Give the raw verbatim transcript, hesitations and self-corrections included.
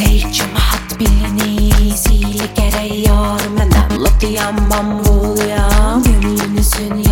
Hey cemaat biliniz iyili gərək yarım. Məndən lap dayanmam bu yan. Gönlünüzün